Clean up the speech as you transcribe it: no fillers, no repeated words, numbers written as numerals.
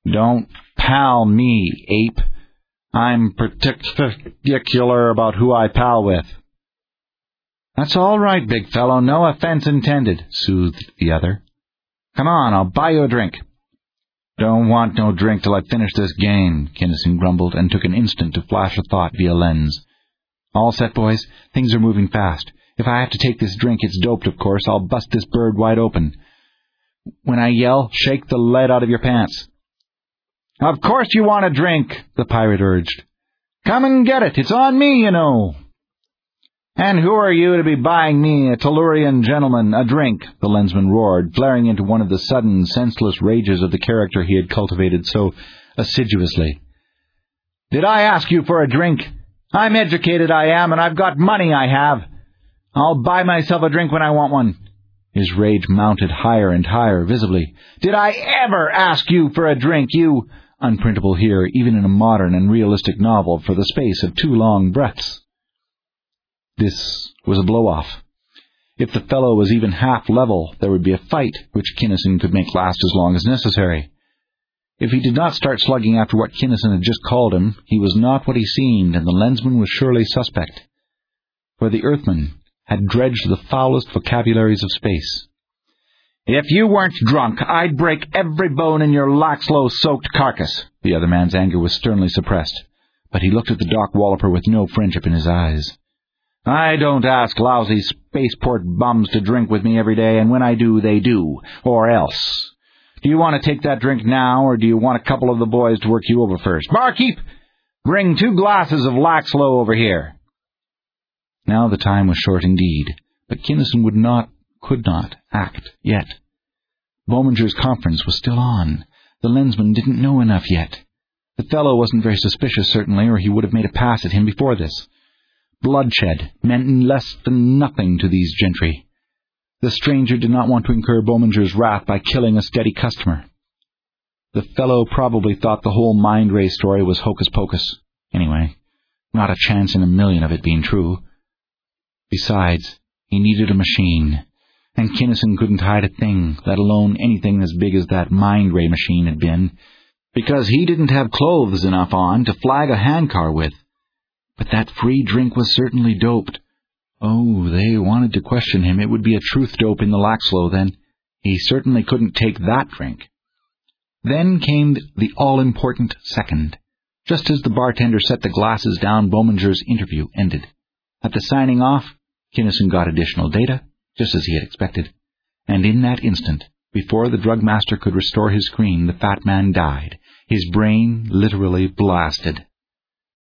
Don't pal me, ape. I'm particular about who I pal with. That's all right, big fellow. No offense intended, soothed the other. Come on, I'll buy you a drink. Don't want no drink till I finish this game, Kinnison grumbled, and took an instant to flash a thought via lens. All set, boys. Things are moving fast. If I have to take this drink, it's doped, of course. I'll bust this bird wide open. When I yell, shake the lead out of your pants. Of course you want a drink, the pirate urged. Come and get it. It's on me, you know. And who are you to be buying me, a Tellurian gentleman, a drink? The lensman roared, flaring into one of the sudden, senseless rages of the character he had cultivated so assiduously. Did I ask you for a drink? I'm educated, I am, and I've got money, I have. I'll buy myself a drink when I want one. His rage mounted higher and higher, visibly. Did I ever ask you for a drink, you... Unprintable here, even in a modern and realistic novel, for the space of 2 long breaths. This was a blow-off. If the fellow was even half level, there would be a fight, which Kinnison could make last as long as necessary. If he did not start slugging after what Kinnison had just called him, he was not what he seemed, and the lensman was surely suspect. For the Earthman had dredged the foulest vocabularies of space. If you weren't drunk, I'd break every bone in your Laxlow-soaked carcass. The other man's anger was sternly suppressed, but he looked at the dock walloper with no friendship in his eyes. I don't ask lousy spaceport bums to drink with me every day, and when I do, they do, or else. Do you want to take that drink now, or do you want a couple of the boys to work you over first? Barkeep, bring 2 glasses of Laxlow over here. Now the time was short indeed, but Kinnison could not act yet. Bominger's conference was still on. The lensman didn't know enough yet. The fellow wasn't very suspicious, certainly, or he would have made a pass at him before this. Bloodshed meant less than nothing to these gentry. The stranger did not want to incur Bominger's wrath by killing a steady customer. The fellow probably thought the whole Mind Ray story was hocus-pocus. Anyway, not a chance in a million of it being true. Besides, he needed a machine, and Kinnison couldn't hide a thing, let alone anything as big as that Mind Ray machine had been, because he didn't have clothes enough on to flag a handcar with. But that free drink was certainly doped. Oh, they wanted to question him. It would be a truth dope in the Laxlow, then. He certainly couldn't take that drink. Then came the all-important second. Just as the bartender set the glasses down, Bominger's interview ended. At the signing off, Kinnison got additional data, just as he had expected. And in that instant, before the drug master could restore his screen, the fat man died, his brain literally blasted.